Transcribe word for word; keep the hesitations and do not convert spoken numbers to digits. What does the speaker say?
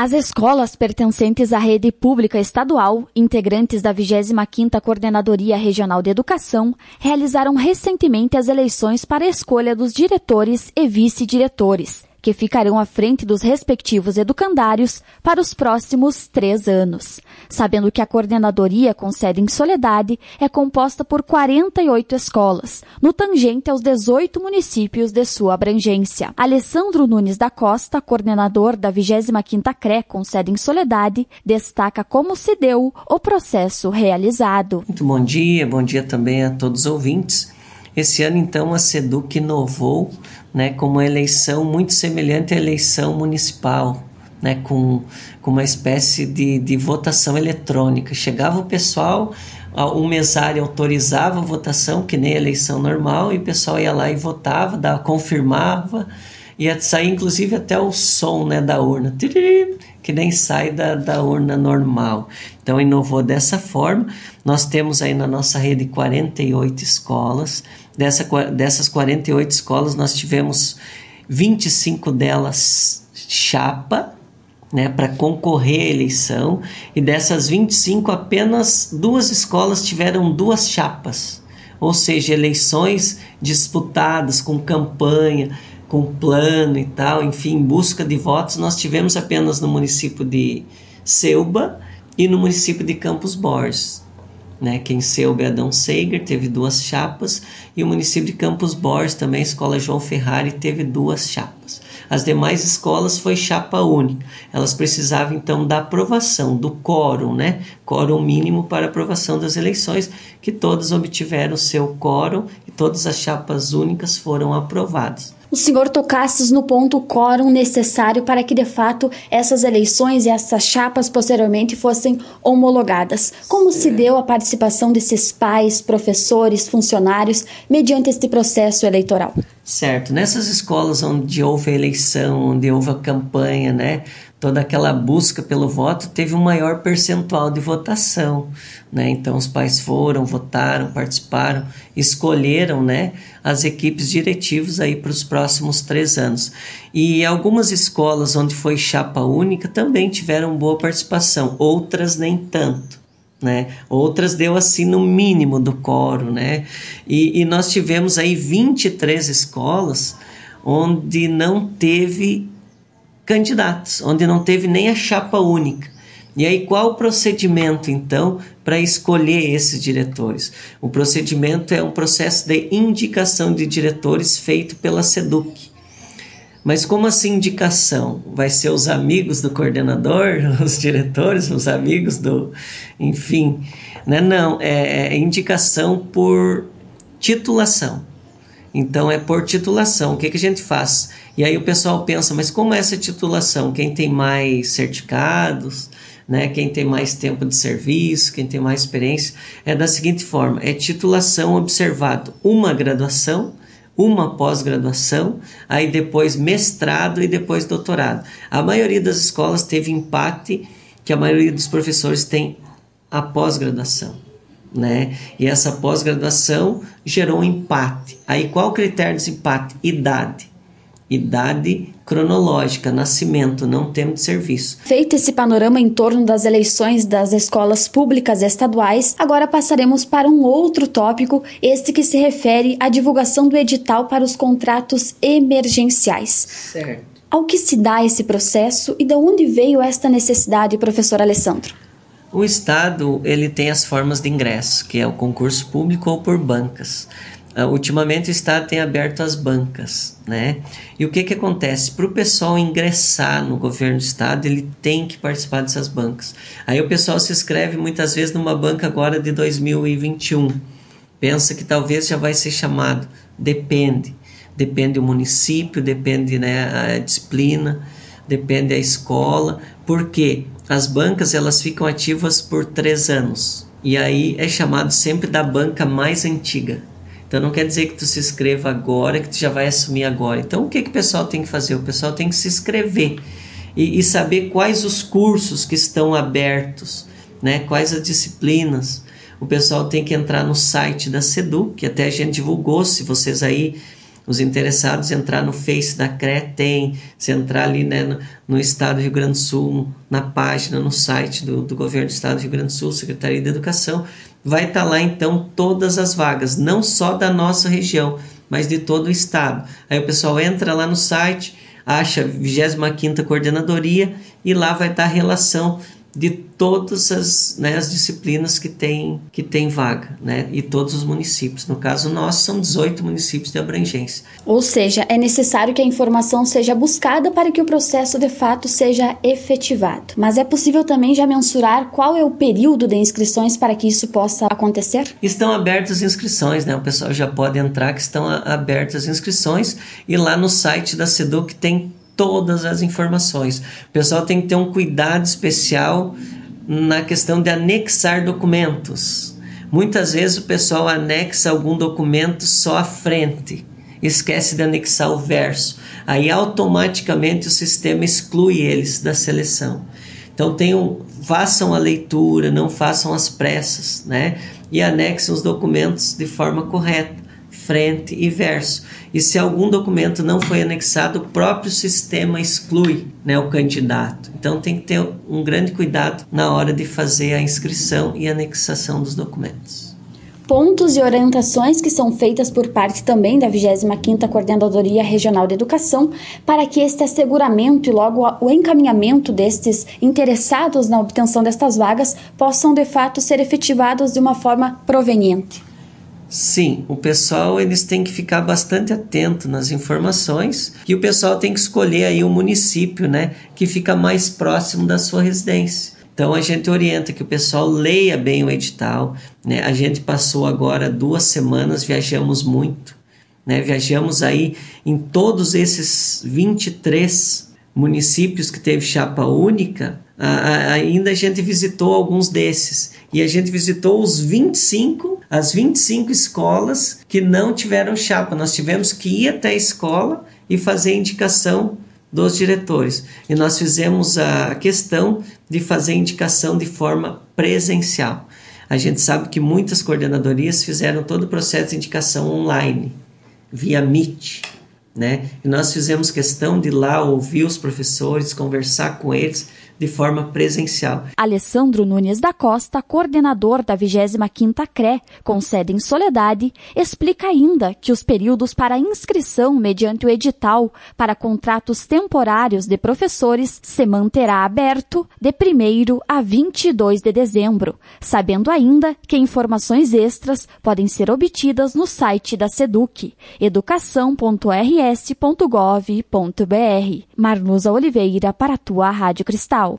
As escolas pertencentes à rede pública estadual, integrantes da vigésima quinta Coordenadoria Regional de Educação, realizaram recentemente as eleições para a escolha dos diretores e vice-diretores, que ficarão à frente dos respectivos educandários para os próximos três anos. Sabendo que a coordenadoria com sede em Soledade é composta por quarenta e oito escolas, no tangente aos dezoito municípios de sua abrangência. Alessandro Nunes da Costa, coordenador da vigésima quinta C R E com sede em Soledade, destaca como se deu o processo realizado. Muito bom dia, bom dia também a todos os ouvintes. Esse ano, então, a SEDUC inovou, né, com uma eleição muito semelhante à eleição municipal, né, com, com uma espécie de, de votação eletrônica. Chegava o pessoal, o mesário autorizava a votação, que nem a eleição normal, e o pessoal ia lá e votava, dava, confirmava, ia sair inclusive até o som, né, da urna, que nem sai da, da urna normal. Então, inovou dessa forma. Nós temos aí na nossa rede quarenta e oito escolas. Dessa, dessas quarenta e oito escolas, nós tivemos vinte e cinco delas chapa, né, para concorrer à eleição. E dessas vinte e cinco, apenas duas escolas tiveram duas chapas. Ou seja, eleições disputadas com campanha, com plano e tal, enfim, em busca de votos, nós tivemos apenas no município de Ceuba e no município de Campos Borges. Né, que em Ceuba é Adão Seiger, teve duas chapas, e o município de Campos Borges também, a escola João Ferrari, teve duas chapas. As demais escolas foi chapa única. Elas precisavam então da aprovação, do quórum, né? Quórum mínimo para aprovação das eleições, que todas obtiveram seu quórum e todas as chapas únicas foram aprovadas. O senhor tocasse no ponto quórum necessário para que, de fato, essas eleições e essas chapas posteriormente fossem homologadas. Como se deu a participação desses pais, professores, funcionários, mediante este processo eleitoral? Certo. Nessas escolas onde houve a eleição, onde houve a campanha, né, toda aquela busca pelo voto, teve um maior percentual de votação, né? Então, os pais foram, votaram, participaram, escolheram, né, as equipes diretivas aí para os próximos três anos. E algumas escolas onde foi chapa única também tiveram boa participação, outras nem tanto. Né? Outras deu assim no mínimo do quórum, né? E, e nós tivemos aí vinte e três escolas onde não teve candidatos, onde não teve nem a chapa única. E aí qual o procedimento então para escolher esses diretores? O procedimento é um processo de indicação de diretores feito pela SEDUC. Mas como assim indicação? Vai ser os amigos do coordenador, os diretores, os amigos do... Enfim, né? Não, é, é indicação por titulação. Então é por titulação. O que, que a gente faz? E aí o pessoal pensa, mas como é essa titulação? Quem tem mais certificados, né? Quem tem mais tempo de serviço, quem tem mais experiência? É da seguinte forma, é titulação observado uma graduação, uma pós-graduação, aí depois mestrado e depois doutorado. A maioria das escolas teve empate, que a maioria dos professores tem a pós-graduação, né? E essa pós-graduação gerou um empate. Aí qual o critério desse empate? Idade. Idade cronológica, nascimento, não tempo de serviço. Feito esse panorama em torno das eleições das escolas públicas estaduais, agora passaremos para um outro tópico, este que se refere à divulgação do edital para os contratos emergenciais. Certo. Ao que se dá esse processo e de onde veio esta necessidade, professor Alessandro? O Estado ele tem as formas de ingresso, que é o concurso público ou por bancas. Uh, ultimamente o Estado tem aberto as bancas, né? E o que que acontece? Para o pessoal ingressar no governo do Estado, ele tem que participar dessas bancas. Aí o pessoal se inscreve muitas vezes numa banca agora de dois mil e vinte e um. Pensa que talvez já vai ser chamado. Depende. Depende do município, depende, né, a disciplina, depende da escola. Por quê? As bancas elas ficam ativas por três anos. E aí é chamado sempre da banca mais antiga. Então não quer dizer que tu se inscreva agora, que tu já vai assumir agora. Então o que, que o pessoal tem que fazer? O pessoal tem que se inscrever e, e saber quais os cursos que estão abertos, né? Quais as disciplinas. O pessoal tem que entrar no site da SEDUC, que até a gente divulgou, se vocês aí os interessados entrar no Face da C R E tem, se entrar ali, né, no, no Estado do Rio Grande do Sul, na página, no site do, do Governo do Estado do Rio Grande do Sul, Secretaria de Educação, vai estar lá então todas as vagas, não só da nossa região, mas de todo o Estado. Aí o pessoal entra lá no site, acha a vigésima quinta Coordenadoria e lá vai estar a relação de todas as, né, as disciplinas que tem, que tem vaga, né, e todos os municípios. No caso nosso, são dezoito municípios de abrangência. Ou seja, é necessário que a informação seja buscada para que o processo de fato seja efetivado. Mas é possível também já mensurar qual é o período de inscrições para que isso possa acontecer? Estão abertas as inscrições, né? O pessoal já pode entrar que estão abertas as inscrições e lá no site da SEDUC tem todas as informações. O pessoal tem que ter um cuidado especial na questão de anexar documentos. Muitas vezes o pessoal anexa algum documento só à frente, esquece de anexar o verso. Aí automaticamente o sistema exclui eles da seleção. Então tenham, façam a leitura, não façam as pressas, né? E anexem os documentos de forma correta, frente e verso. E se algum documento não foi anexado, o próprio sistema exclui, né, o candidato. Então tem que ter um grande cuidado na hora de fazer a inscrição e anexação dos documentos. Pontos e orientações que são feitas por parte também da vigésima quinta Coordenadoria Regional de Educação para que este asseguramento e logo o encaminhamento destes interessados na obtenção destas vagas possam de fato ser efetivados de uma forma proveniente. Sim, o pessoal eles têm que ficar bastante atento nas informações e o pessoal tem que escolher aí o município, né, que fica mais próximo da sua residência. Então a gente orienta que o pessoal leia bem o edital, né? A gente passou agora duas semanas, viajamos muito, né? Viajamos aí em todos esses vinte e três municípios que teve chapa única, a, a, ainda a gente visitou alguns desses e a gente visitou os vinte e cinco, as vinte e cinco escolas que não tiveram chapa. Nós tivemos que ir até a escola e fazer a indicação dos diretores. E nós fizemos a questão de fazer a indicação de forma presencial. A gente sabe que muitas coordenadorias fizeram todo o processo de indicação online, via Meet, né? E nós fizemos questão de ir lá ouvir os professores, conversar com eles de forma presencial. Alessandro Nunes da Costa, coordenador da vigésima quinta C R E, com sede em Soledade, explica ainda que os períodos para inscrição mediante o edital para contratos temporários de professores se manterá aberto de primeiro a vinte e dois de dezembro, sabendo ainda que informações extras podem ser obtidas no site da SEDUC, educação ponto r s ponto gov ponto b r. Marnusa Oliveira, para a tua Rádio Cristal.